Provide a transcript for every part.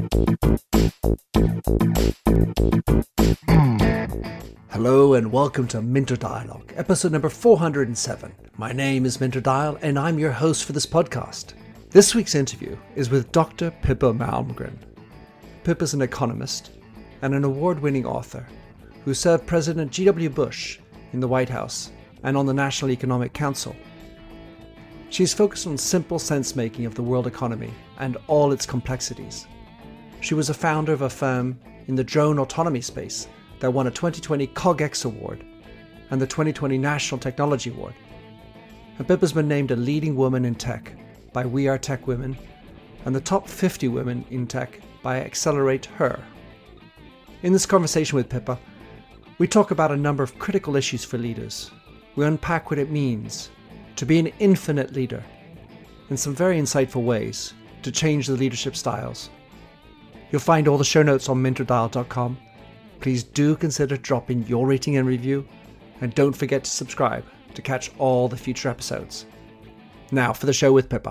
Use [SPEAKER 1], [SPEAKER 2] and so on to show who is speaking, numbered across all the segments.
[SPEAKER 1] Hello and welcome to Minter Dialogue, episode number 407. My name is Minter Dial and I'm your host for this podcast. This week's interview is with Dr. Pippa Malmgren. Pippa is an economist and an award-winning author who served President G.W. Bush in the White House and on the National Economic Council. She's focused on simple sense-making of the world economy and all its complexities. She was a founder of a firm in the drone autonomy space that won a 2020 CogX Award and the 2020 National Technology Award. And Pippa's been named a leading woman in tech by We Are Tech Women and the top 50 women in tech by Accelerate Her. In this conversation with Pippa, we talk about a number of critical issues for leaders. We unpack what it means to be an infinite leader in some very insightful ways to change the leadership styles. You'll find all the show notes on minterdial.com. Please do consider dropping your rating and review, and don't forget to subscribe to catch all the future episodes. Now for the show with Pippa.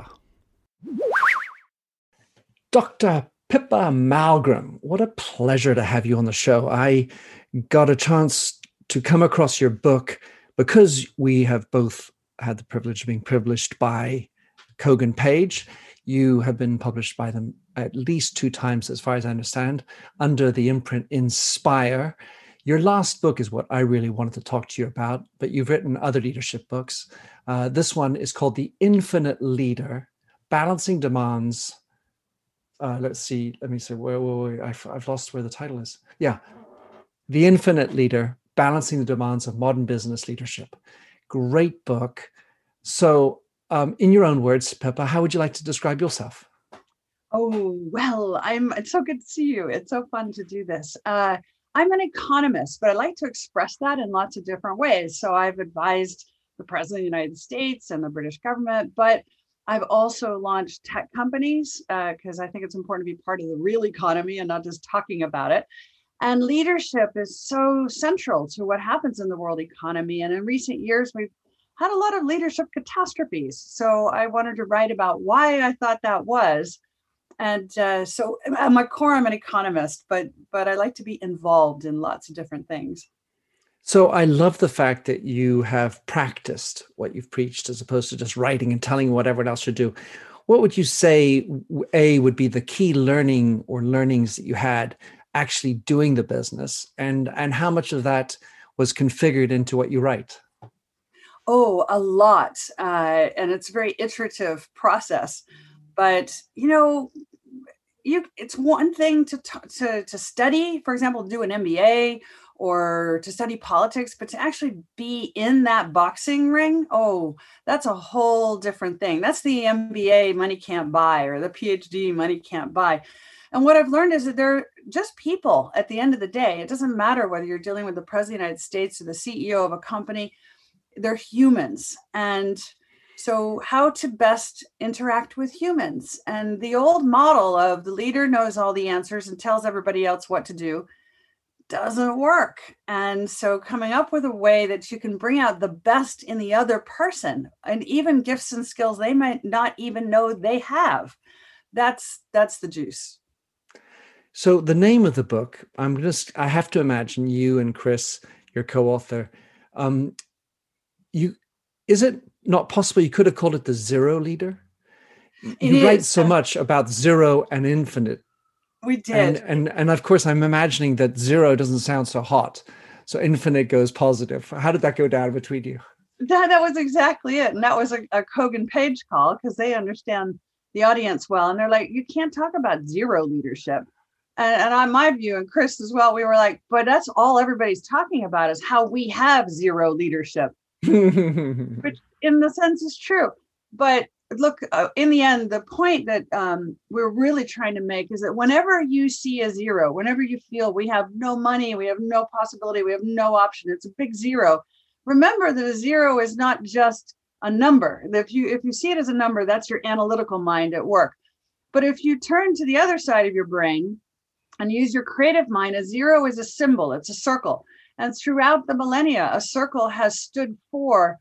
[SPEAKER 1] Dr. Pippa Malmgren, what a pleasure to have you on the show. I got a chance to come across your book because we have both had the privilege of being published by Kogan Page. You have been published by them at least 2 times, as far as I understand, under the imprint Inspire. Your last book is what I really wanted to talk to you about, but you've written other leadership books. This one is called The Infinite Leader, Balancing Demands. Let me see, where I've lost where the title is. Yeah, The Infinite Leader, Balancing the Demands of Modern Business Leadership. Great book. So, in your own words, Pippa, how would you like to describe yourself?
[SPEAKER 2] Oh, well, it's so good to see you. It's so fun to do this. I'm an economist, but I like to express that in lots of different ways. So I've advised the President of the United States and the British government, but I've also launched tech companies because I think it's important to be part of the real economy and not just talking about it. And leadership is so central to what happens in the world economy. And in recent years, we've had a lot of leadership catastrophes. So I wanted to write about why I thought that was. And so at my core, I'm an economist, but I like to be involved in lots of different things.
[SPEAKER 1] So I love the fact that you have practiced what you've preached as opposed to just writing and telling what everyone else should do. What would you say, A, would be the key learning or learnings that you had actually doing the business, and how much of that was configured into what you write?
[SPEAKER 2] Oh, a lot. And it's a very iterative process. But, it's one thing to study, for example, do an MBA or to study politics, but to actually be in that boxing ring, that's a whole different thing. That's the MBA money can't buy, or the PhD money can't buy. And what I've learned is that they're just people at the end of the day. It doesn't matter whether you're dealing with the President of the United States or the CEO of a company, they're humans. And so how to best interact with humans. And the old model of the leader knows all the answers and tells everybody else what to do doesn't work. And so coming up with a way that you can bring out the best in the other person, and even gifts and skills they might not even know they have, that's the juice.
[SPEAKER 1] So the name of the book, I have to imagine you and Chris, your co-author, is it not possible you could have called it The Zero Leader? You write so much about zero and infinite.
[SPEAKER 2] We did.
[SPEAKER 1] And of course, I'm imagining that zero doesn't sound so hot. So infinite goes positive. How did that go down between you?
[SPEAKER 2] That was exactly it. And that was a Kogan Page call because they understand the audience well. And they're like, you can't talk about zero leadership. And on my view, and Chris as well, we were like, but that's all everybody's talking about is how we have zero leadership. Which in the sense is true. But look, in the end, the point that we're really trying to make is that whenever you see a zero, whenever you feel we have no money, we have no possibility, we have no option, it's a big zero. Remember that a zero is not just a number. If you see it as a number, that's your analytical mind at work. But if you turn to the other side of your brain and use your creative mind, a zero is a symbol, it's a circle. And throughout the millennia, a circle has stood for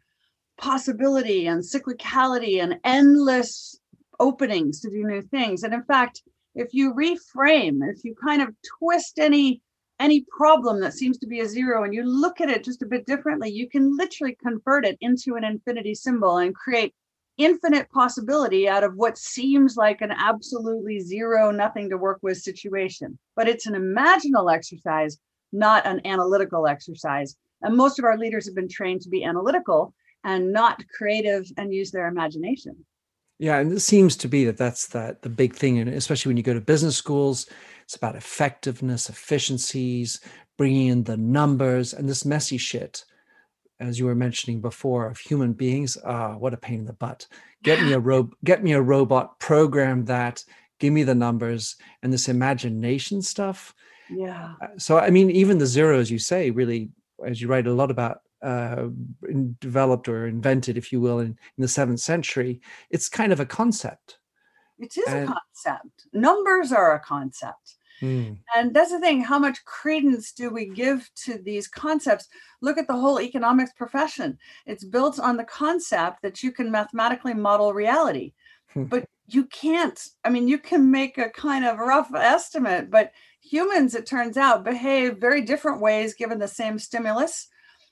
[SPEAKER 2] possibility and cyclicality and endless openings to do new things. And in fact, if you reframe, if you kind of twist any problem that seems to be a zero and you look at it just a bit differently, you can literally convert it into an infinity symbol and create infinite possibility out of what seems like an absolutely zero, nothing to work with situation. But it's an imaginal exercise, not an analytical exercise. And most of our leaders have been trained to be analytical and not creative and use their imagination.
[SPEAKER 1] Yeah, and it seems to be that's the big thing, and especially when you go to business schools, it's about effectiveness, efficiencies, bringing in the numbers, and this messy shit, as you were mentioning before, of human beings. What a pain in the butt. Get me a robot, program that, give me the numbers, and this imagination stuff.
[SPEAKER 2] Yeah.
[SPEAKER 1] So, I mean, even the zeros, you say, really, as you write a lot about, developed or invented, if you will, in the 7th century, it's kind of a concept.
[SPEAKER 2] It is a concept. Numbers are a concept. And that's the thing, how much credence do we give to these concepts? Look at the whole economics profession. It's built on the concept that you can mathematically model reality, but you can't. I mean, you can make a kind of rough estimate, but humans, it turns out, behave very different ways given the same stimulus.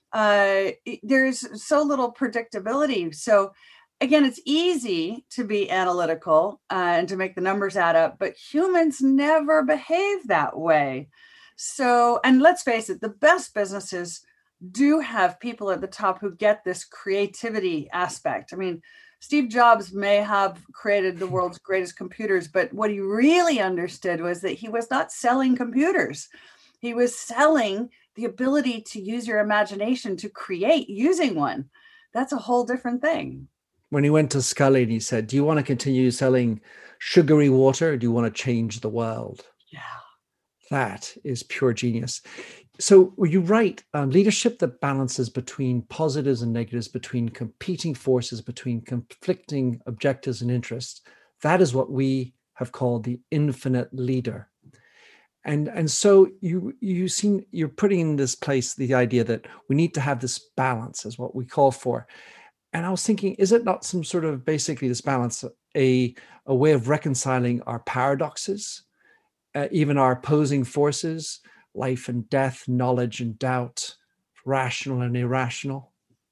[SPEAKER 2] There's so little predictability. So again, it's easy to be analytical and to make the numbers add up, but humans never behave that way. So, and let's face it, the best businesses do have people at the top who get this creativity aspect. I mean, Steve Jobs may have created the world's greatest computers, but what he really understood was that he was not selling computers. He was selling the ability to use your imagination to create using one. That's a whole different thing.
[SPEAKER 1] When he went to Scully and he said, do you want to continue selling sugary water, or do you want to change the world?
[SPEAKER 2] Yeah.
[SPEAKER 1] That is pure genius. So you write, leadership that balances between positives and negatives, between competing forces, between conflicting objectives and interests. That is what we have called the infinite leader. And so you're putting in this place the idea that we need to have this balance, is what we call for. And I was thinking, is it not some sort of, basically this balance, a way of reconciling our paradoxes, even our opposing forces, life and death, knowledge and doubt, rational and irrational?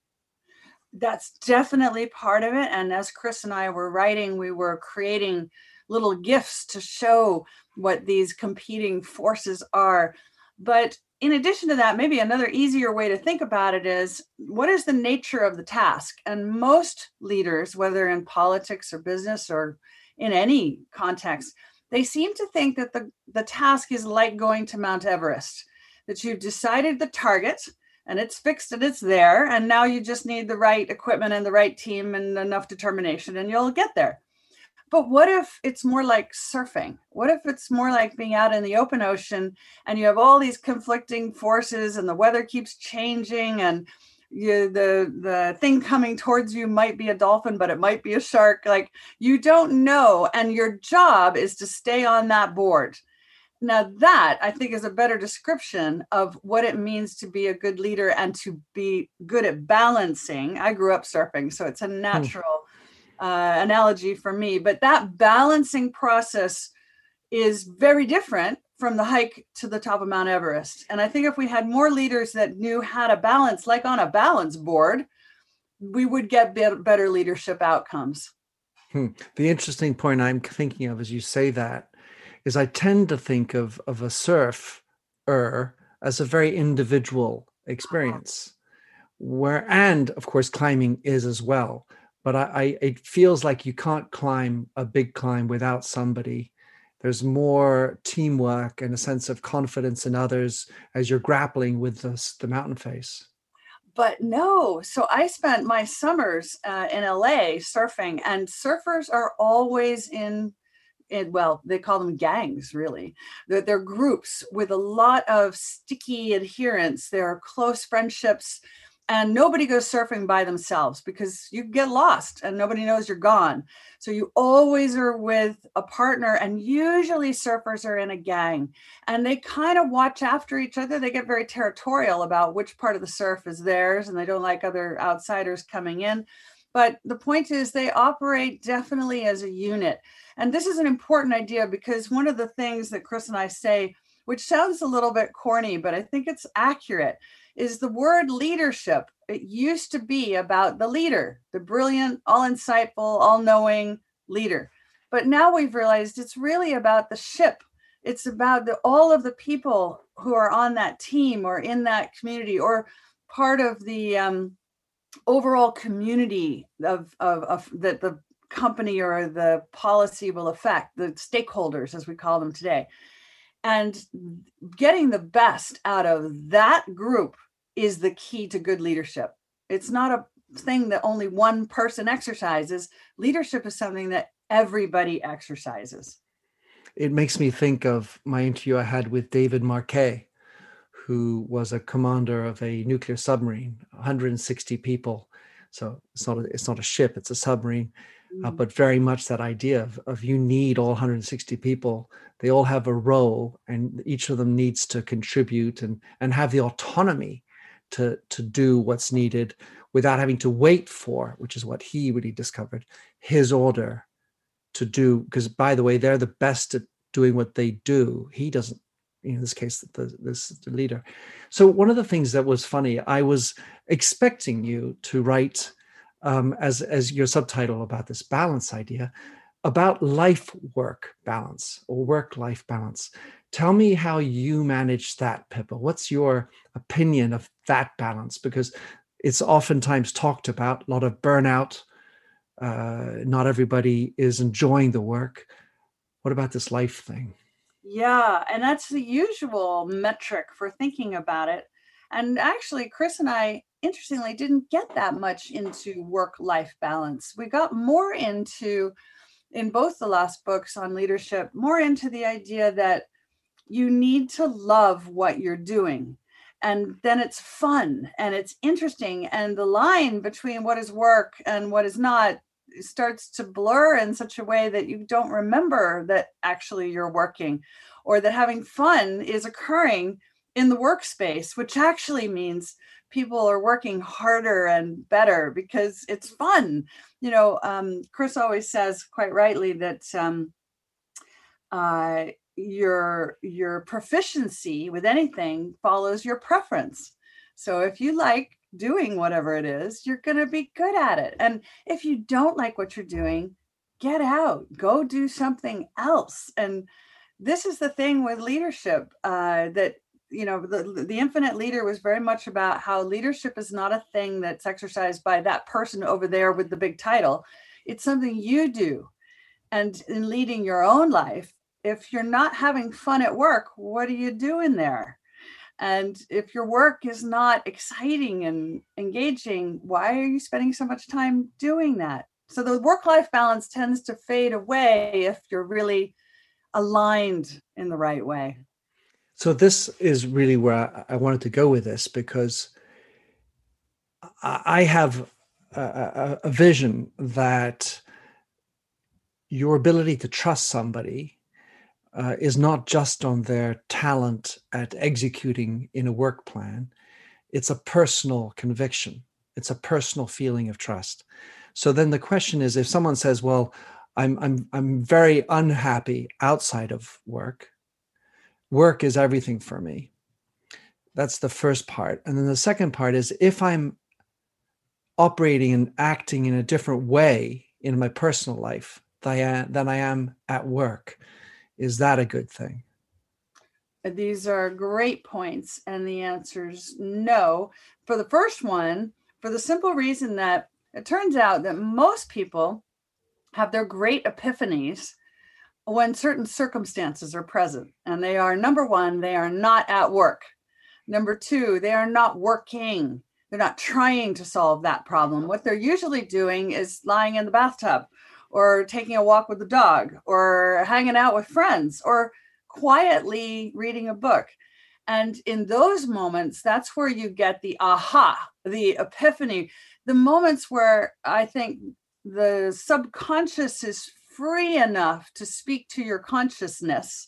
[SPEAKER 2] That's definitely part of it. And as Chris and I were writing, we were creating little GIFs to show what these competing forces are. But in addition to that, maybe another easier way to think about it is, what is the nature of the task? And most leaders, whether in politics or business or in any context, they seem to think that the task is like going to Mount Everest, that you've decided the target and it's fixed and it's there. And now you just need the right equipment and the right team and enough determination and you'll get there. But what if it's more like surfing? What if it's more like being out in the open ocean and you have all these conflicting forces and the weather keeps changing and the thing coming towards you might be a dolphin, but it might be a shark. Like, you don't know. And your job is to stay on that board. Now that, I think, is a better description of what it means to be a good leader and to be good at balancing. I grew up surfing, so it's a natural analogy for me, but that balancing process is very different from the hike to the top of Mount Everest. And I think if we had more leaders that knew how to balance, like on a balance board, we would get better leadership outcomes.
[SPEAKER 1] The interesting point I'm thinking of as you say that is, I tend to think of a surfer as a very individual experience, and of course climbing is as well. But it feels like you can't climb a big climb without somebody. There's more teamwork and a sense of confidence in others as you're grappling with the mountain face.
[SPEAKER 2] But no, so I spent my summers in LA surfing, and surfers are always well, they call them gangs, really. They're groups with a lot of sticky adherence. There are close friendships. And nobody goes surfing by themselves because you get lost and nobody knows you're gone. So you always are with a partner, and usually surfers are in a gang and they kind of watch after each other. They get very territorial about which part of the surf is theirs and they don't like other outsiders coming in. But the point is they operate definitely as a unit. And this is an important idea because one of the things that Chris and I say, which sounds a little bit corny, but I think it's accurate, is the word leadership. It used to be about the leader, the brilliant, all insightful, all knowing leader. But now we've realized it's really about the ship. It's about all of the people who are on that team or in that community or part of the overall community of that the company or the policy will affect, the stakeholders, as we call them today. And getting the best out of that group is the key to good leadership. It's not a thing that only one person exercises. Leadership is something that everybody exercises.
[SPEAKER 1] It makes me think of my interview I had with David Marquet, who was a commander of a nuclear submarine, 160 people. So it's not a ship, it's a submarine, but very much that idea of you need all 160 people. They all have a role, and each of them needs to contribute and have the autonomy to do what's needed without having to wait for, which is what he really discovered, his order to do. Because, by the way, they're the best at doing what they do. He doesn't, in this case, the leader. So one of the things that was funny, I was expecting you to write as your subtitle about this balance idea, about life-work balance or work-life balance. Tell me how you manage that, Pippa. What's your opinion of that balance? Because it's oftentimes talked about, a lot of burnout. Not everybody is enjoying the work. What about this life thing?
[SPEAKER 2] Yeah, and that's the usual metric for thinking about it. And actually, Chris and I, interestingly, didn't get that much into work-life balance. We got more into, in both the last books on leadership, more into the idea that you need to love what you're doing. And then it's fun and it's interesting. And the line between what is work and what is not starts to blur in such a way that you don't remember that actually you're working, or that having fun is occurring in the workspace, which actually means people are working harder and better because it's fun. Chris always says quite rightly that your proficiency with anything follows your preference. So if you like doing whatever it is, you're going to be good at it. And if you don't like what you're doing, get out, go do something else. And this is the thing with leadership, that the Infinite Leader was very much about how leadership is not a thing that's exercised by that person over there with the big title. It's something you do. And in leading your own life, if you're not having fun at work, what are you doing there? And if your work is not exciting and engaging, why are you spending so much time doing that? So the work-life balance tends to fade away if you're really aligned in the right way.
[SPEAKER 1] So this is really where I wanted to go with this, because I have a vision that your ability to trust somebody is not just on their talent at executing in a work plan. It's a personal conviction. It's a personal feeling of trust. So then the question is, if someone says, well, I'm very unhappy outside of work. Work is everything for me. That's the first part. And then the second part is, if I'm operating and acting in a different way in my personal life than I am at work, is that a good thing?
[SPEAKER 2] These are great points. And the answer is no. For the first one, for the simple reason that it turns out that most people have their great epiphanies when certain circumstances are present. And they are, number one, they are not at work. Number two, they are not working. They're not trying to solve that problem. What they're usually doing is lying in the bathtub, or taking a walk with the dog, or hanging out with friends, or quietly reading a book. And in those moments, that's where you get the aha, the epiphany, the moments where I think the subconscious is free enough to speak to your consciousness,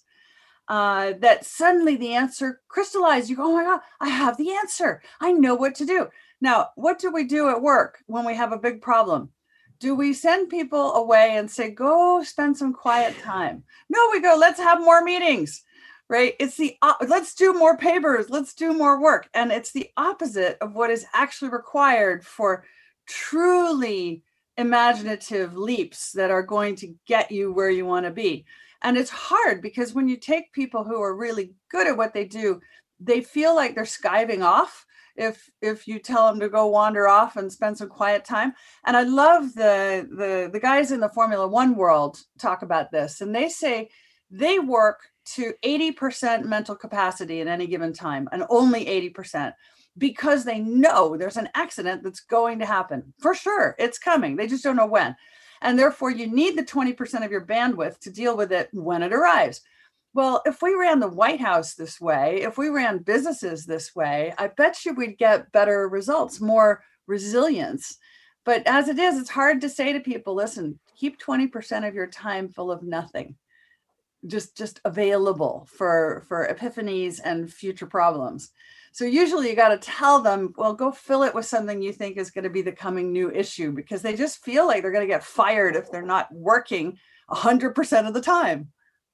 [SPEAKER 2] that suddenly the answer crystallizes. You go, oh my God, I have the answer. I know what to do. Now, what do we do at work when we have a big problem? Do we send people away and say, go spend some quiet time? No, we go, let's have more meetings, right? It's let's do more papers, let's do more work. And it's the opposite of what is actually required for truly imaginative leaps that are going to get you where you want to be. And it's hard because when you take people who are really good at what they do, they feel like they're skiving off if you tell them to go wander off and spend some quiet time. And I love the guys in the Formula One world talk about this, and they say they work to 80% mental capacity at any given time, and only 80%, because they know there's an accident that's going to happen. For sure, it's coming. They just don't know when. And therefore, you need the 20% of your bandwidth to deal with it when it arrives. Well, if we ran the White House this way, if we ran businesses this way, I bet you we'd get better results, more resilience. But as it is, it's hard to say to people, listen, keep 20% of your time full of nothing, just available for epiphanies and future problems. So usually you got to tell them, well, go fill it with something you think is going to be the coming new issue, because they just feel like they're going to get fired if they're not working 100% of the time.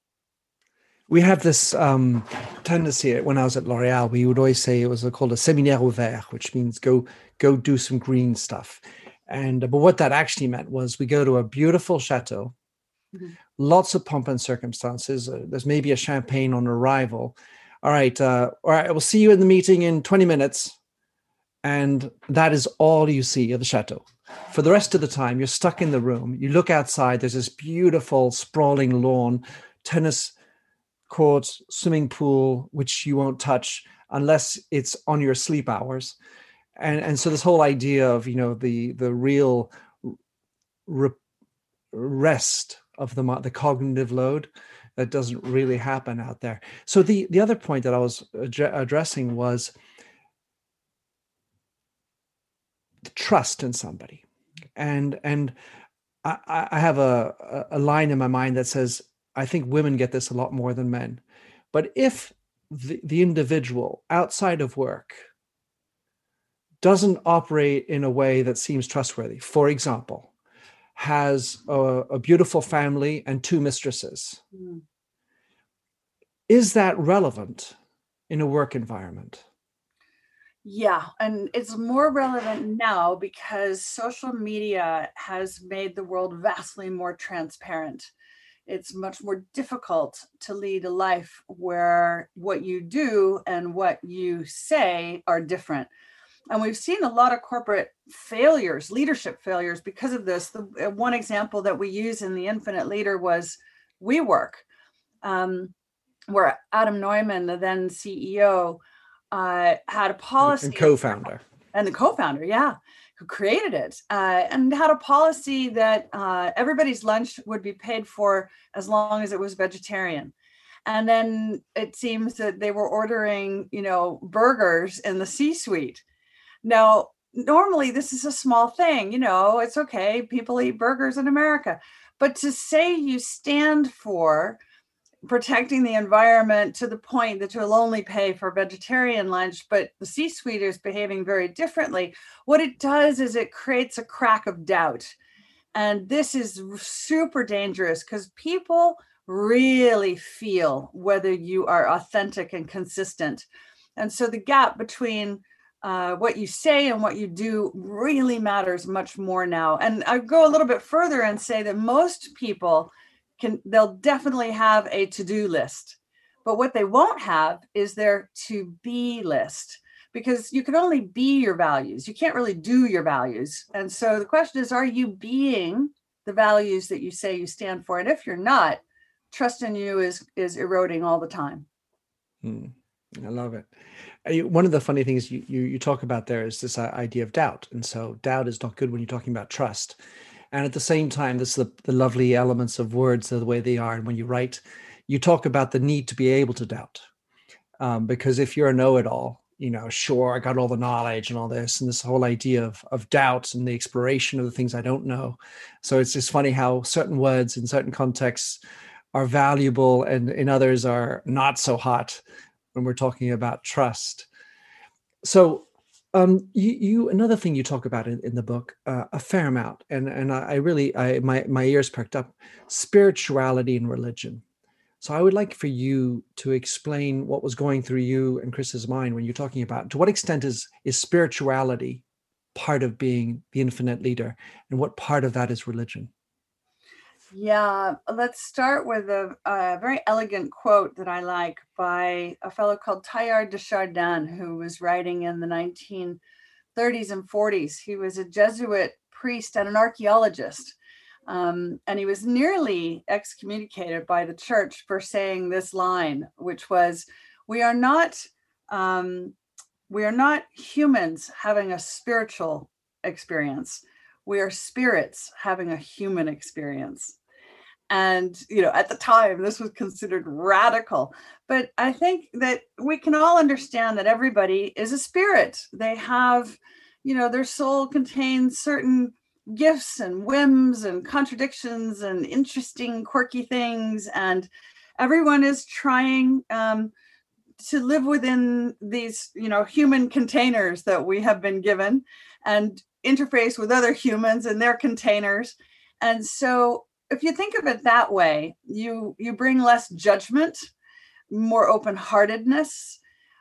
[SPEAKER 1] We have this tendency. When I was at L'Oréal, we would always say it was called a séminaire ouvert, which means go do some green stuff. But what that actually meant was we go to a beautiful chateau, mm-hmm. lots of pomp and circumstances. There's maybe a champagne on arrival. All right, we'll see you in the meeting in 20 minutes. And that is all you see of the chateau. For the rest of the time, you're stuck in the room. You look outside, there's this beautiful sprawling lawn, tennis court, swimming pool, which you won't touch unless it's on your sleep hours. And so this whole idea of, the real rest of the cognitive load, that doesn't really happen out there. So the other point that I was addressing was the trust in somebody. And I have a line in my mind that says, I think women get this a lot more than men. But if the individual outside of work doesn't operate in a way that seems trustworthy, for example, has a beautiful family and 2 mistresses, is that relevant in a work environment?
[SPEAKER 2] Yeah, and it's more relevant now because social media has made the world vastly more transparent. It's much more difficult to lead a life where what you do and what you say are different. And we've seen a lot of corporate failures, leadership failures, because of this. The one example that we use in The Infinite Leader was WeWork, where Adam Neumann, the then CEO, had a policy.
[SPEAKER 1] And co-founder.
[SPEAKER 2] And the co-founder, yeah, who created it, and had a policy that everybody's lunch would be paid for as long as it was vegetarian. And then it seems that they were ordering, burgers in the C-suite. Now, normally this is a small thing, it's okay. People eat burgers in America. But to say you stand for protecting the environment to the point that you'll only pay for vegetarian lunch, but the C-suite is behaving very differently, what it does is it creates a crack of doubt. And this is super dangerous because people really feel whether you are authentic and consistent. And so the gap between what you say and what you do really matters much more now. And I go a little bit further and say that most people they'll definitely have a to-do list, but what they won't have is their to-be list, because you can only be your values. You can't really do your values. And so the question is, are you being the values that you say you stand for? And if you're not, trust in you is eroding all the time.
[SPEAKER 1] I love it. One of the funny things you talk about there is this idea of doubt. And so doubt is not good when you're talking about trust. And at the same time, this is the lovely elements of words, the way they are. And when you write, you talk about the need to be able to doubt. Because if you're a know-it-all, sure, I got all the knowledge and all this, and this whole idea of doubt and the exploration of the things I don't know. So it's just funny how certain words in certain contexts are valuable and in others are not so hot when we're talking about trust. So Another thing you talk about in the book, a fair amount, and I really, my ears perked up, spirituality and religion. So I would like for you to explain what was going through you and Chris's mind when you're talking about, to what extent is spirituality part of being the infinite leader, and what part of that is religion?
[SPEAKER 2] Yeah, let's start with a very elegant quote that I like by a fellow called Teilhard de Chardin, who was writing in the 1930s and 40s. He was a Jesuit priest and an archaeologist. And he was nearly excommunicated by the church for saying this line, which was, "We are not, we are not humans having a spiritual experience. We are spirits having a human experience." And, at the time, this was considered radical. But I think that we can all understand that everybody is a spirit. They have, their soul contains certain gifts and whims and contradictions and interesting, quirky things. And everyone is trying to live within these, human containers that we have been given and interface with other humans and their containers. And so if you think of it that way, you bring less judgment, more open-heartedness,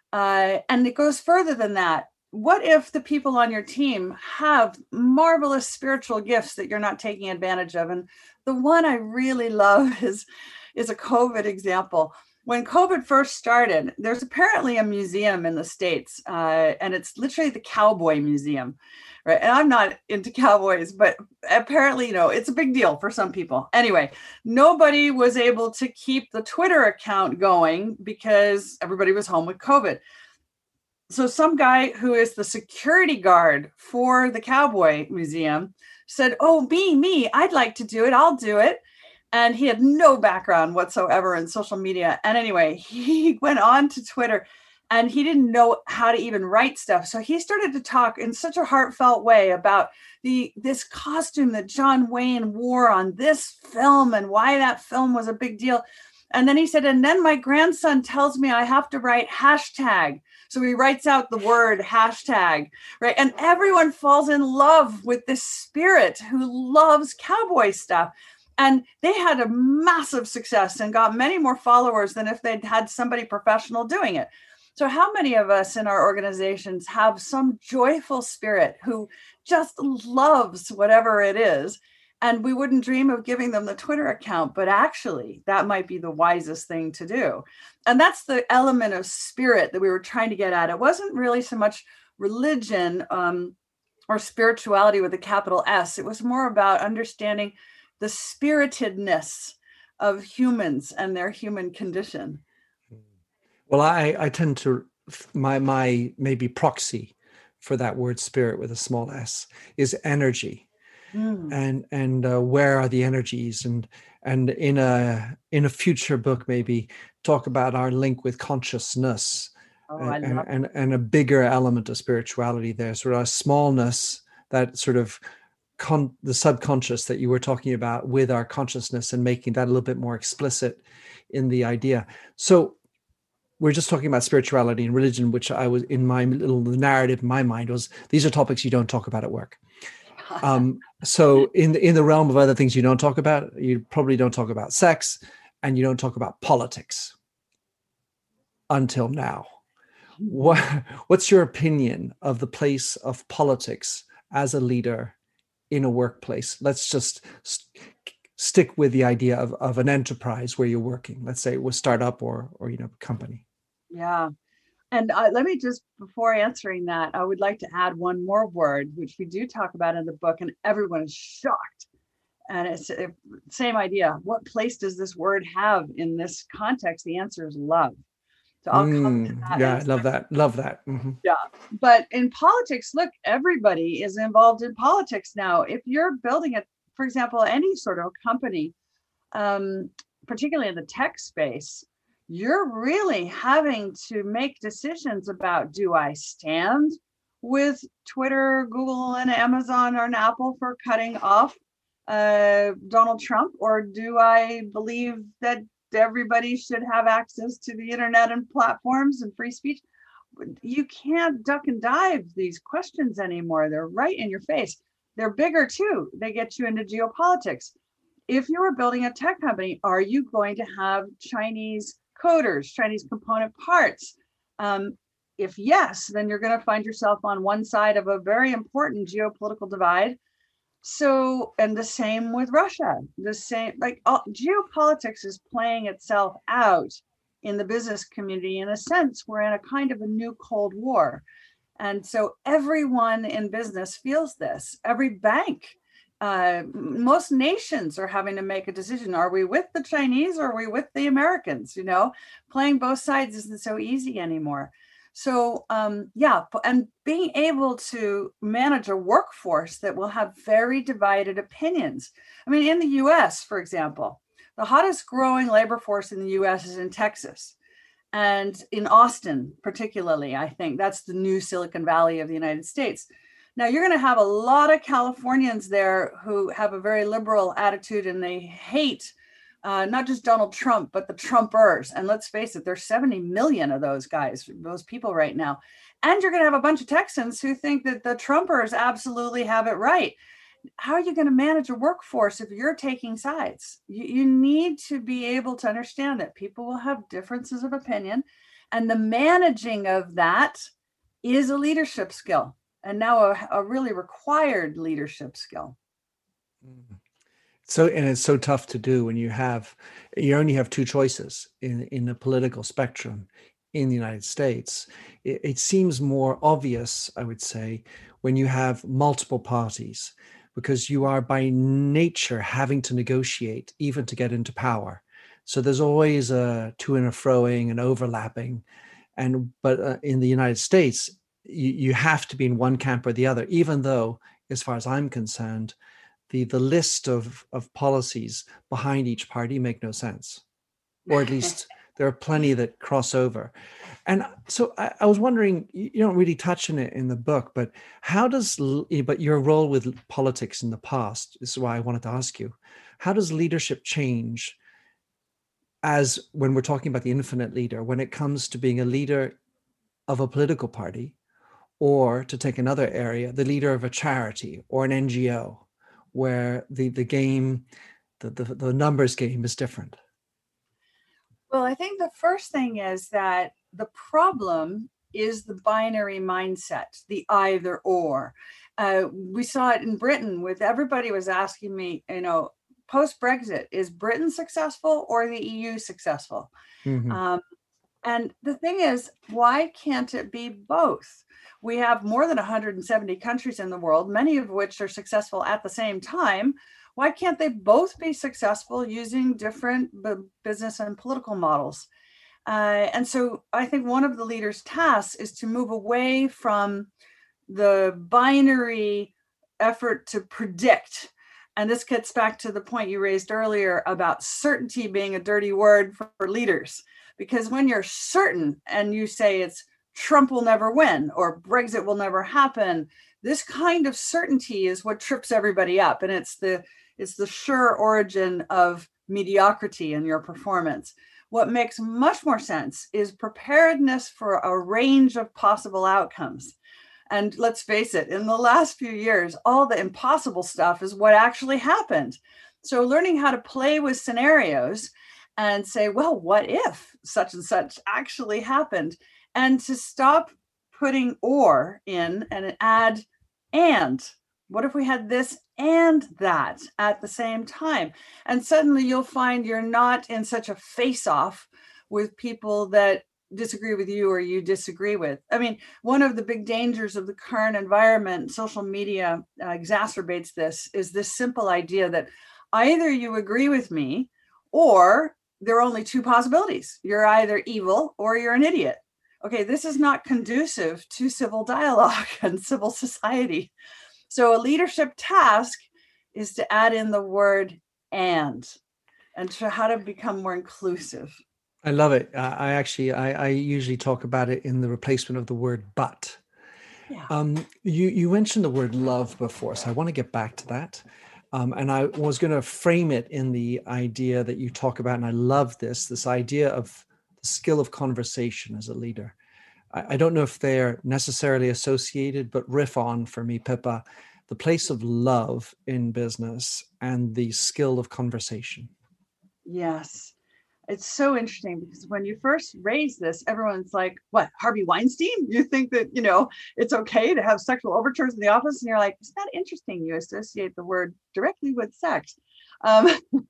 [SPEAKER 2] and it goes further than that. What if the people on your team have marvelous spiritual gifts that you're not taking advantage of? And the one I really love is a COVID example. When COVID first started, there's apparently a museum in the States, and it's literally the Cowboy Museum, right? And I'm not into cowboys, but apparently, it's a big deal for some people. Anyway, nobody was able to keep the Twitter account going because everybody was home with COVID. So some guy who is the security guard for the Cowboy Museum said, "Oh, me, I'd like to do it. I'll do it." And he had no background whatsoever in social media. And anyway, he went on to Twitter and he didn't know how to even write stuff. So he started to talk in such a heartfelt way about this costume that John Wayne wore on this film and why that film was a big deal. And then he said, "And then my grandson tells me I have to write hashtag." So he writes out the word hashtag, right? And everyone falls in love with this spirit who loves cowboy stuff. And they had a massive success and got many more followers than if they'd had somebody professional doing it. So how many of us in our organizations have some joyful spirit who just loves whatever it is? And we wouldn't dream of giving them the Twitter account, but actually that might be the wisest thing to do. And that's the element of spirit that we were trying to get at. It wasn't really so much religion or spirituality with a capital S. It was more about understanding the spiritedness of humans and their human condition.
[SPEAKER 1] Well, I tend to, my maybe proxy for that word spirit with a small s is energy. And where are the energies, and in a future book maybe talk about our link with consciousness. And a bigger element of spirituality there, sort of a smallness, that sort of the subconscious that you were talking about with our consciousness, and making that a little bit more explicit in the idea. So we're just talking about spirituality and religion, which I was, in my little narrative in my mind, was these are topics you don't talk about at work. So in the realm of other things you don't talk about, you probably don't talk about sex, and you don't talk about politics until now. What's your opinion of the place of politics as a leader in a workplace? Let's just stick with the idea of an enterprise where you're working. Let's say it was startup or company.
[SPEAKER 2] Yeah. And let me just, before answering that, I would like to add one more word, which we do talk about in the book, and everyone is shocked. And it's the same idea. What place does this word have in this context? The answer is love. So I'll come to that.
[SPEAKER 1] Yeah, I love that. Love that. Mm-hmm.
[SPEAKER 2] Yeah. But in politics, look, everybody is involved in politics now. If you're building for example, any sort of company, particularly in the tech space, you're really having to make decisions about, do I stand with Twitter, Google, and Amazon or Apple for cutting off Donald Trump, or do I believe that everybody should have access to the internet and platforms and free speech? You can't duck and dive these questions anymore. They're right in your face. They're bigger too. They get you into geopolitics. If you were building a tech company, are you going to have Chinese coders, Chinese component parts? If yes, then you're going to find yourself on one side of a very important geopolitical divide. So, and the same with Russia, the same, like geopolitics is playing itself out in the business community. In a sense, we're in a kind of a new Cold War. And so everyone in business feels this. Every bank, most nations are having to make a decision. Are we with the Chinese or are we with the Americans? You know, playing both sides isn't so easy anymore. So yeah, and being able to manage a workforce that will have very divided opinions. I mean, in the US, for example, the hottest growing labor force in the US is in Texas. And in Austin, particularly, I think that's the new Silicon Valley of the United States. Now, you're going to have a lot of Californians there who have a very liberal attitude and they hate not just Donald Trump, but the Trumpers. And let's face it, there's 70 million of those guys, those people right now. And you're going to have a bunch of Texans who think that the Trumpers absolutely have it right. How are you going to manage a workforce if you're taking sides? You need to be able to understand that people will have differences of opinion, and the managing of that is a leadership skill, and now a really required leadership skill.
[SPEAKER 1] So, and it's so tough to do when you only have two choices in the political spectrum in the United States. It seems more obvious, I would say, when you have multiple parties, because you are by nature having to negotiate even to get into power. So there's always a to and a froing and overlapping. But in the United States, you have to be in one camp or the other, even though, as far as I'm concerned, the list of policies behind each party make no sense, or at least there are plenty that cross over. And so I was wondering, you don't really touch on it in the book, but but your role with politics in the past, this is why I wanted to ask you, how does leadership change as when we're talking about the infinite leader, when it comes to being a leader of a political party, or to take another area, the leader of a charity or an NGO, where the game, the numbers game is different?
[SPEAKER 2] Well, I think the first thing is that the problem is the binary mindset, the either or. We saw it in Britain with everybody was asking me, post-Brexit, is Britain successful or the EU successful? Mm-hmm. And the thing is, why can't it be both? We have more than 170 countries in the world, many of which are successful at the same time. Why can't they both be successful using different business and political models? And so I think one of the leaders' tasks is to move away from the binary effort to predict. And this gets back to the point you raised earlier about certainty being a dirty word for leaders. Because when you're certain and you say it's Trump will never win or Brexit will never happen, this kind of certainty is what trips everybody up. And it's the sure origin of mediocrity in your performance. What makes much more sense is preparedness for a range of possible outcomes. And let's face it, in the last few years, all the impossible stuff is what actually happened. So learning how to play with scenarios and say, well, what if such and such actually happened? And to stop putting or in and add and. What if we had this and that at the same time? And suddenly you'll find you're not in such a face-off with people that disagree with you or you disagree with. I mean, one of the big dangers of the current environment, social media exacerbates this, is this simple idea that either you agree with me or there are only two possibilities. You're either evil or you're an idiot. Okay, this is not conducive to civil dialogue and civil society. So a leadership task is to add in the word and to how to become more inclusive.
[SPEAKER 1] I love it. I usually talk about it in the replacement of the word but. Yeah. You mentioned the word love before, so I want to get back to that. And I was going to frame it in the idea that you talk about, and I love this idea of the skill of conversation as a leader. I don't know if they're necessarily associated, but riff on for me, Pippa, the place of love in business and the skill of conversation.
[SPEAKER 2] Yes. It's so interesting because when you first raise this, everyone's like, what, Harvey Weinstein? You think that, it's okay to have sexual overtures in the office? And you're like, it's not interesting. You associate the word directly with sex. Um,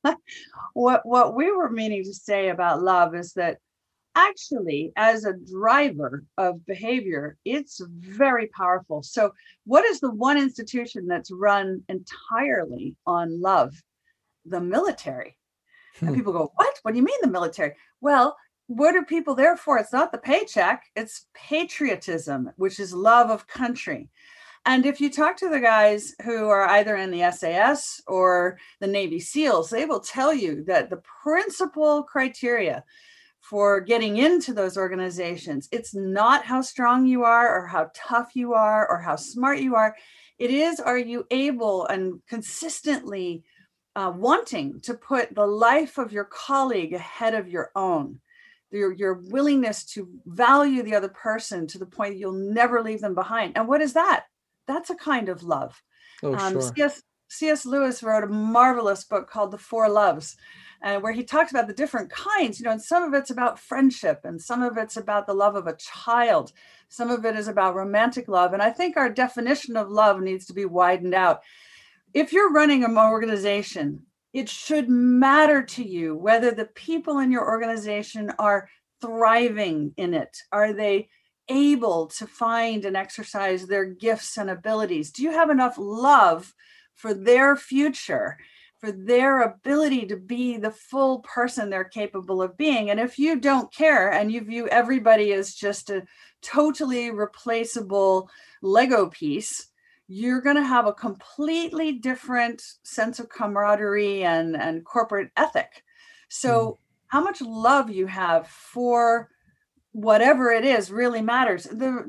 [SPEAKER 2] what we were meaning to say about love is that actually, as a driver of behavior, it's very powerful. So what is the one institution that's run entirely on love? The military. And people go, what do you mean the military? Well, what are people there for? It's not the paycheck, it's patriotism, which is love of country. And if you talk to the guys who are either in the SAS or the Navy SEALs, they will tell you that the principal criteria for getting into those organizations, it's not how strong you are or how tough you are or how smart you are. It is, are you able and consistently wanting to put the life of your colleague ahead of your own, your willingness to value the other person to the point you'll never leave them behind. And what is that? That's a kind of love.
[SPEAKER 1] Oh, sure.
[SPEAKER 2] C.S. Lewis wrote a marvelous book called The Four Loves, where he talks about the different kinds, and some of it's about friendship and some of it's about the love of a child. Some of it is about romantic love. And I think our definition of love needs to be widened out. If you're running an organization, it should matter to you whether the people in your organization are thriving in it. Are they able to find and exercise their gifts and abilities? Do you have enough love for their future, for their ability to be the full person they're capable of being? And if you don't care and you view everybody as just a totally replaceable Lego piece, you're going to have a completely different sense of camaraderie and corporate ethic. So how much love you have for whatever it is really matters. There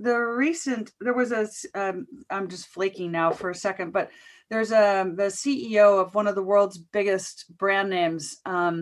[SPEAKER 2] was I'm just flaking now for a second, but there's the CEO of one of the world's biggest brand names.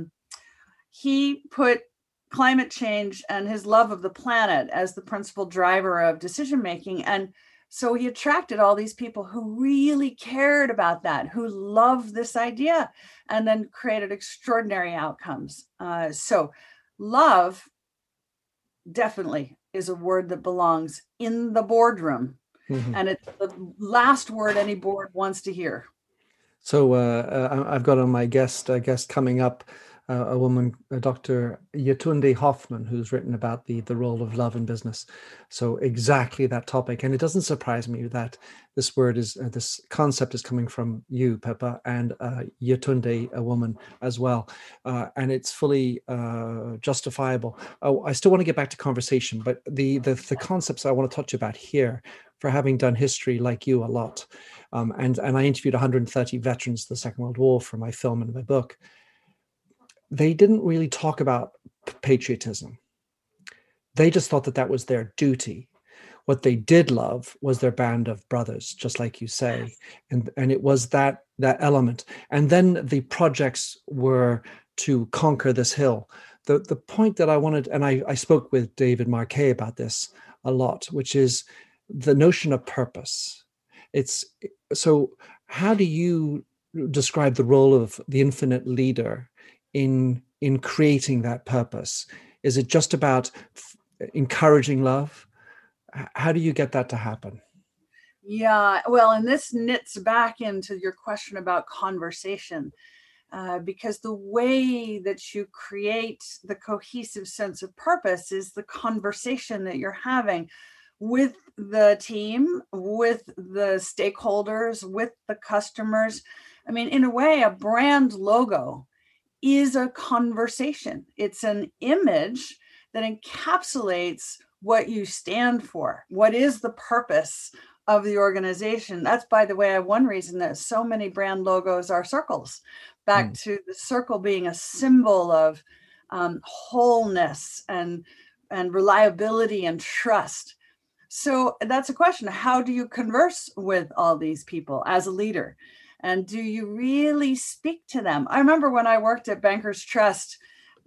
[SPEAKER 2] He put climate change and his love of the planet as the principal driver of decision making. And so he attracted all these people who really cared about that, who loved this idea, and then created extraordinary outcomes. So love definitely is a word that belongs in the boardroom. Mm-hmm. And it's the last word any board wants to hear.
[SPEAKER 1] So I've got on my guest coming up, a woman, Dr. Yetunde Hoffman, who's written about the role of love in business. So exactly that topic. And it doesn't surprise me that this word is, this concept is coming from you, Pippa, and Yetunde, a woman as well. And it's fully justifiable. Oh, I still want to get back to conversation, but the concepts I want to touch about here, for having done history like you a lot. And I interviewed 130 veterans of the Second World War for my film and my book. They didn't really talk about patriotism. They just thought that was their duty. What they did love was their band of brothers, just like you say. And it was that element. And then the projects were to conquer this hill. The point that I wanted, and I spoke with David Marquet about this a lot, which is the notion of purpose. So how do you describe the role of the infinite leader in creating that purpose? Is it just about encouraging love? How do you get that to happen?
[SPEAKER 2] Yeah, well, and this knits back into your question about conversation, because the way that you create the cohesive sense of purpose is the conversation that you're having with the team, with the stakeholders, with the customers. I mean, in a way, a brand logo is a conversation. It's an image that encapsulates what you stand for. What is the purpose of the organization? That's, by the way, one reason that so many brand logos are circles, back to the circle being a symbol of wholeness and reliability and trust. So that's a question. How do you converse with all these people as a leader? And do you really speak to them? I remember when I worked at Bankers Trust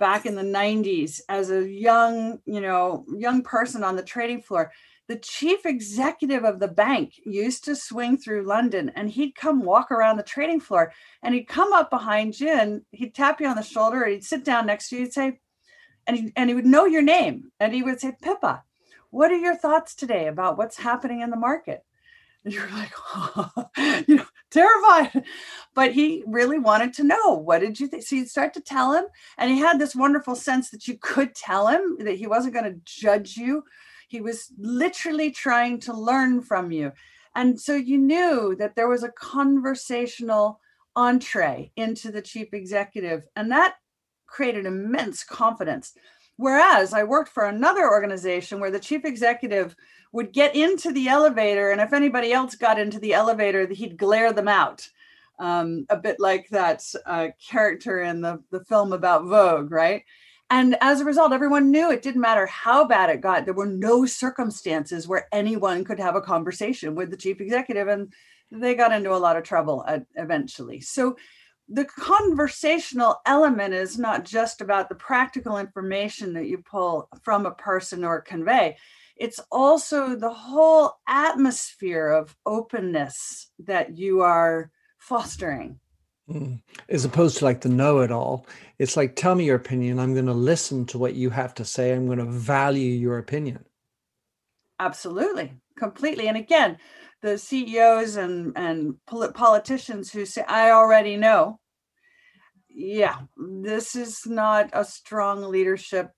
[SPEAKER 2] back in the 90s as a young person on the trading floor. The chief executive of the bank used to swing through London, and he'd come walk around the trading floor, and he'd come up behind you and he'd tap you on the shoulder, and he'd sit down next to you, he'd say, and he would know your name, and he would say, Pippa, what are your thoughts today about what's happening in the market? And you're like, oh, terrified. But he really wanted to know, what did you think? So you'd start to tell him, and he had this wonderful sense that you could tell him, that he wasn't going to judge you. He was literally trying to learn from you. And so you knew that there was a conversational entree into the chief executive, and that created immense confidence. Whereas I worked for another organization where the chief executive would get into the elevator, and if anybody else got into the elevator, he'd glare them out. A bit like that character in the film about Vogue, right? And as a result, everyone knew it didn't matter how bad it got. There were no circumstances where anyone could have a conversation with the chief executive, and they got into a lot of trouble eventually. So the conversational element is not just about the practical information that you pull from a person or convey. It's also the whole atmosphere of openness that you are fostering.
[SPEAKER 1] As opposed to like the know-it-all. It's like, tell me your opinion. I'm going to listen to what you have to say. I'm going to value your opinion.
[SPEAKER 2] Absolutely. Completely. And again, the CEOs and politicians who say, I already know. Yeah, this is not a strong leadership.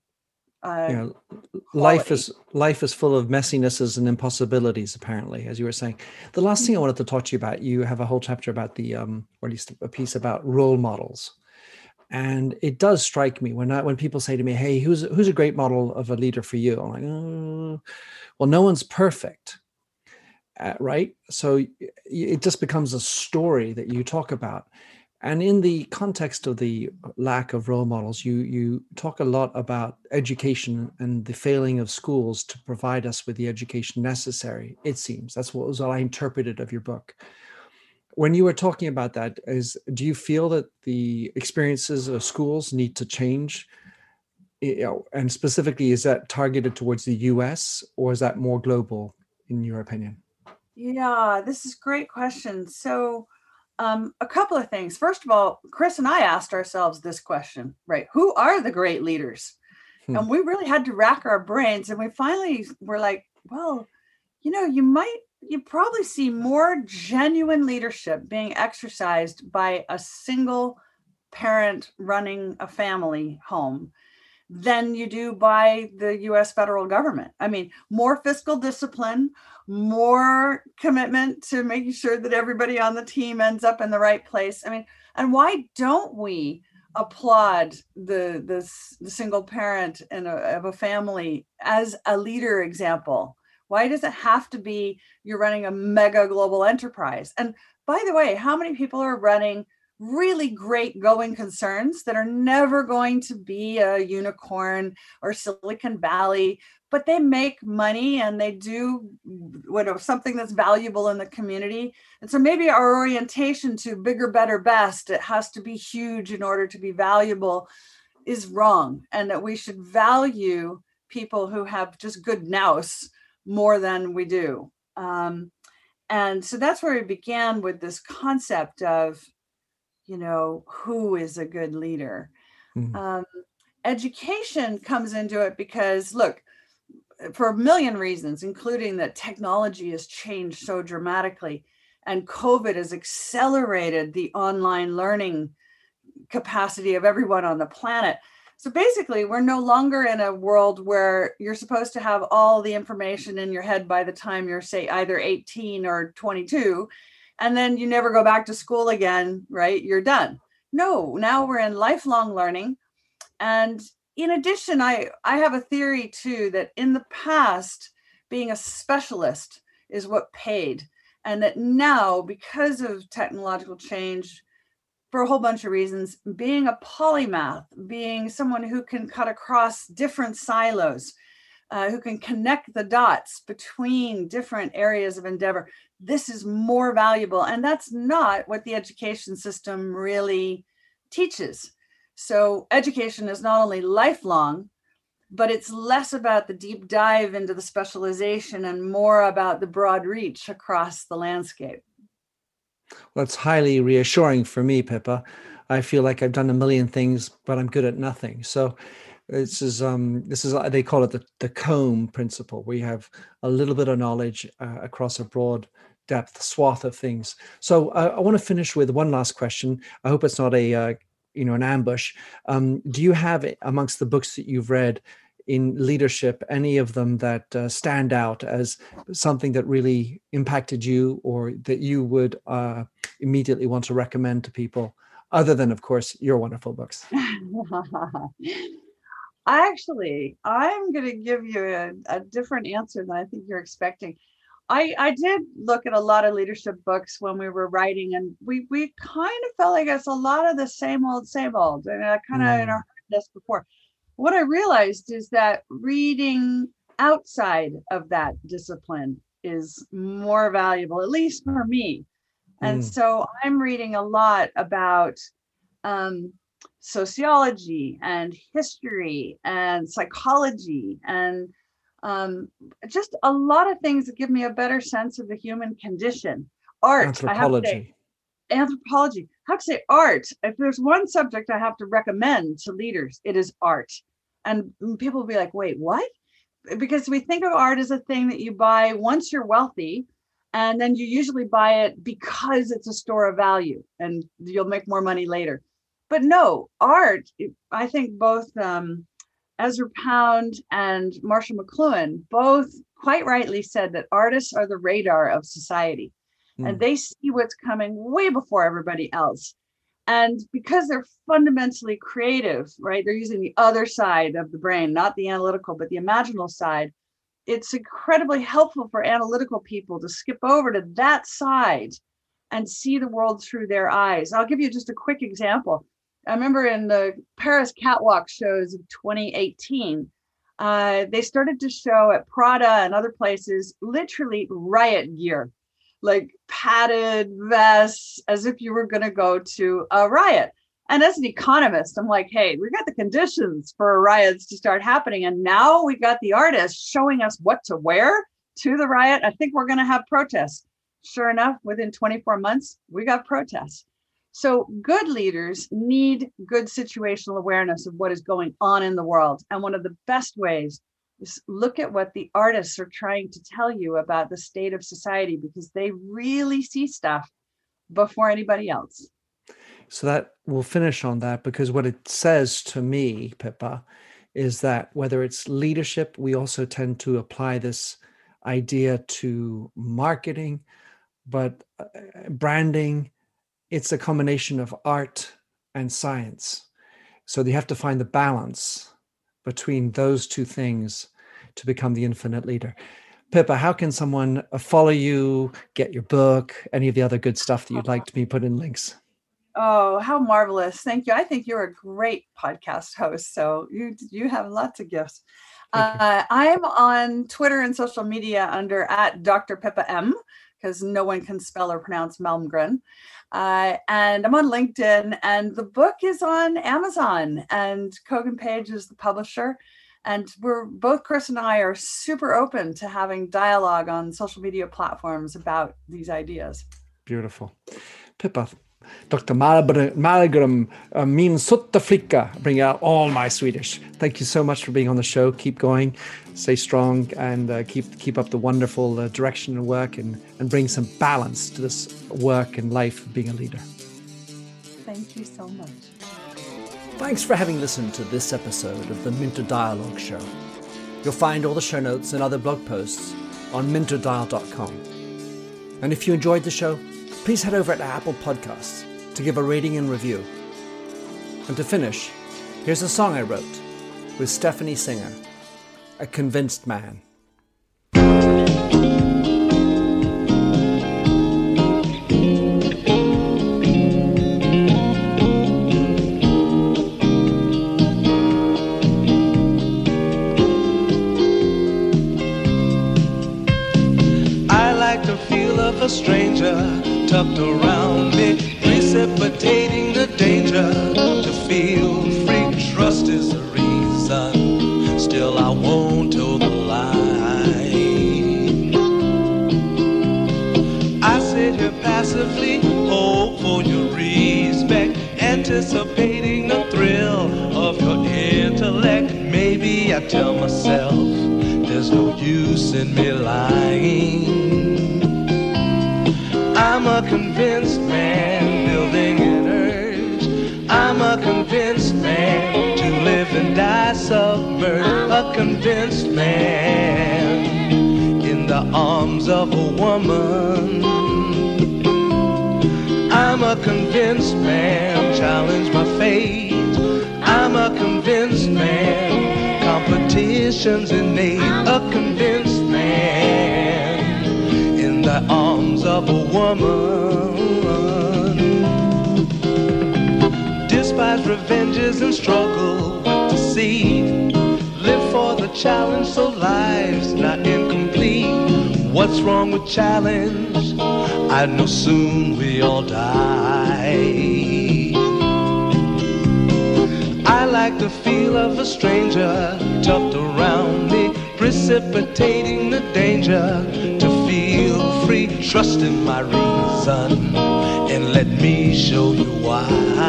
[SPEAKER 1] Life is full of messinesses and impossibilities, apparently, as you were saying. The last thing I wanted to talk to you about, you have a whole chapter about the, or at least a piece about role models. And it does strike me when people say to me, hey, who's a great model of a leader for you? I'm like, well, no one's perfect, right? So it just becomes a story that you talk about. And in the context of the lack of role models, you talk a lot about education and the failing of schools to provide us with the education necessary, it seems. That's what I interpreted of your book. When you were talking about that, do you feel that the experiences of schools need to change? And specifically, is that targeted towards the US, or is that more global, in your opinion?
[SPEAKER 2] Yeah, this is a great question. So a couple of things. First of all, Chris and I asked ourselves this question, right? Who are the great leaders? And we really had to rack our brains. And we finally were like, well, you probably see more genuine leadership being exercised by a single parent running a family home than you do by the US federal government. I mean, more fiscal discipline, more commitment to making sure that everybody on the team ends up in the right place. I mean, and why don't we applaud the single parent of a family as a leader example? Why does it have to be you're running a mega global enterprise? And by the way, how many people are running really great going concerns that are never going to be a unicorn or Silicon Valley, but they make money and they do something that's valuable in the community? And so maybe our orientation to bigger, better, best, it has to be huge in order to be valuable, is wrong. And that we should value people who have just good nous more than we do. And so that's where we began with this concept of, who is a good leader? Mm-hmm. Education comes into it because, look, for a million reasons, including that technology has changed so dramatically, and COVID has accelerated the online learning capacity of everyone on the planet. So basically, we're no longer in a world where you're supposed to have all the information in your head by the time you're, say, either 18 or 22. And then you never go back to school again, right? You're done. No, now we're in lifelong learning. And in addition, I have a theory too, that in the past, being a specialist is what paid. And that now, because of technological change, for a whole bunch of reasons, being a polymath, being someone who can cut across different silos, who can connect the dots between different areas of endeavor, this is more valuable. And that's not what the education system really teaches. So education is not only lifelong, but it's less about the deep dive into the specialization and more about the broad reach across the landscape.
[SPEAKER 1] Well, it's highly reassuring for me, Pippa. I feel like I've done a million things, but I'm good at nothing. So this is they call it the comb principle, where you have a little bit of knowledge across a broad depth swath of things. So I want to finish with one last question. I hope it's not an ambush. Do you have, amongst the books that you've read in leadership, any of them that stand out as something that really impacted you, or that you would immediately want to recommend to people, other than, of course, your wonderful books?
[SPEAKER 2] Actually, I'm going to give you a different answer than I think you're expecting. I did look at a lot of leadership books when we were writing, and we kind of felt like it's a lot of the same old. And I kind of heard this before. What I realized is that reading outside of that discipline is more valuable, at least for me. And so I'm reading a lot about sociology and history and psychology and just a lot of things that give me a better sense of the human condition. Art,
[SPEAKER 1] anthropology.
[SPEAKER 2] Anthropology. I have to say art. If there's one subject I have to recommend to leaders, it is art. And people will be like, wait, what? Because we think of art as a thing that you buy once you're wealthy, and then you usually buy it because it's a store of value and you'll make more money later. But no, art, I think both Ezra Pound and Marshall McLuhan both quite rightly said that artists are the radar of society. And they see what's coming way before everybody else. And because they're fundamentally creative, right? They're using the other side of the brain, not the analytical, but the imaginal side. It's incredibly helpful for analytical people to skip over to that side and see the world through their eyes. I'll give you just a quick example. I remember in the Paris catwalk shows of 2018, they started to show at Prada and other places literally riot gear, like padded vests, as if you were going to go to a riot. And as an economist, I'm like, hey, we got the conditions for riots to start happening. And now we got the artists showing us what to wear to the riot. I think we're going to have protests. Sure enough, within 24 months, we got protests. So good leaders need good situational awareness of what is going on in the world. And one of the best ways is look at what the artists are trying to tell you about the state of society, because they really see stuff before anybody else.
[SPEAKER 1] So that we'll finish on that, because what it says to me, Pippa, is that whether it's leadership, we also tend to apply this idea to marketing, but branding, it's a combination of art and science. So you have to find the balance between those two things to become the infinite leader. Pippa, how can someone follow you, get your book, any of the other good stuff that you'd like to be put in links?
[SPEAKER 2] Oh, how marvelous. Thank you. I think you're a great podcast host. So you have lots of gifts. I'm on Twitter and social media under @DrPippaM, because no one can spell or pronounce Malmgren. And I'm on LinkedIn, and the book is on Amazon, and Kogan Page is the publisher. And we're both, Chris and I, are super open to having dialogue on social media platforms about these ideas.
[SPEAKER 1] Beautiful. Pippa, Dr. Malmgren, min sutta flicka, bring out all my Swedish. Thank you so much for being on the show. Keep going, stay strong, and keep up the wonderful direction and work, and bring some balance to this work and life of being a leader.
[SPEAKER 2] Thank you so much.
[SPEAKER 1] Thanks for having listened to this episode of the Minter Dialogue Show. You'll find all the show notes and other blog posts on minterdial.com. And if you enjoyed the show, please head over to Apple Podcasts to give a rating and review. And to finish, here's a song I wrote with Stephanie Singer, A Convinced Man.
[SPEAKER 3] A stranger tucked around me, precipitating the danger to feel I tell myself there's no use in me lying. I'm a convinced man, building an urge. I'm a convinced man, to live and die submerged. A convinced man, in the arms of a woman. I'm a convinced man, challenge my fate. I'm a convinced man, competition's innate. A convinced man, in the arms of a woman. Despise revenges and struggle with deceit. Live for the challenge so life's not incomplete. What's wrong with challenge? I know soon we all die. I like the feel of a stranger tucked around me, precipitating the danger. To feel free, trust in my reason, and let me show you why.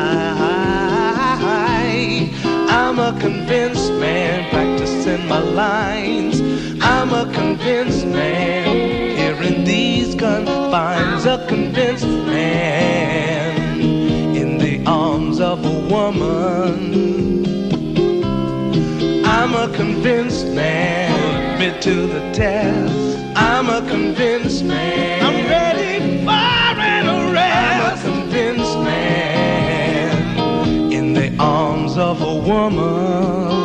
[SPEAKER 3] I'm a convinced man, practicing my lines. I'm a convinced man, here in these confines. A convinced man, in the arms of a woman. I'm a convinced man, admit to the test. I'm a convinced man, I'm ready for an arrest. I'm a convinced man, in the arms of a woman.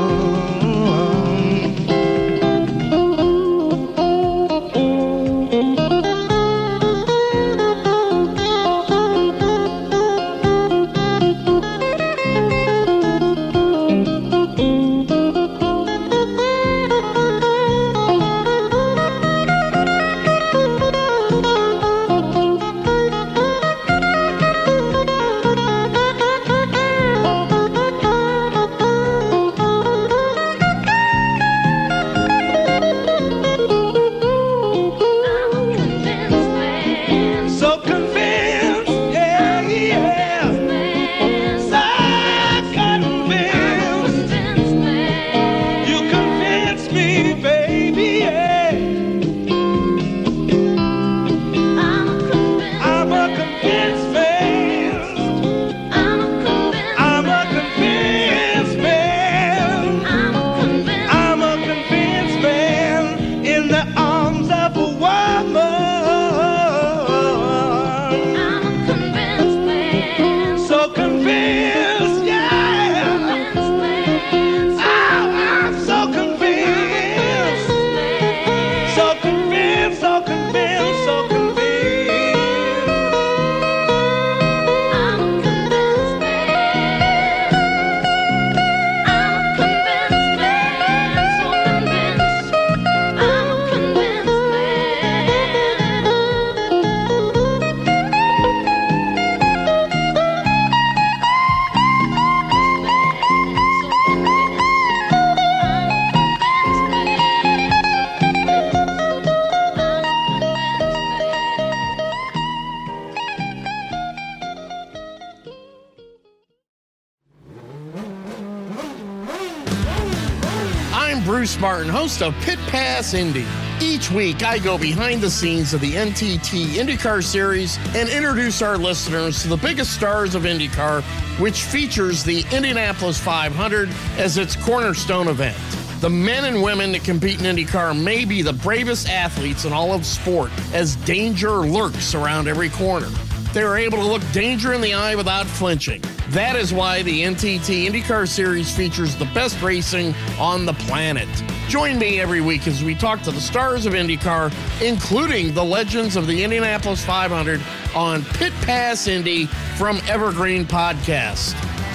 [SPEAKER 4] Bruce Martin, host of Pit Pass Indy. Each week, I go behind the scenes of the NTT IndyCar Series and introduce our listeners to the biggest stars of IndyCar, which features the Indianapolis 500 as its cornerstone event. The men and women that compete in IndyCar may be the bravest athletes in all of sport, as danger lurks around every corner. They are able to look danger in the eye without flinching. That is why the NTT IndyCar Series features the best racing on the planet. Join me every week as we talk to the stars of IndyCar, including the legends of the Indianapolis 500 on Pit Pass Indy from Evergreen Podcast.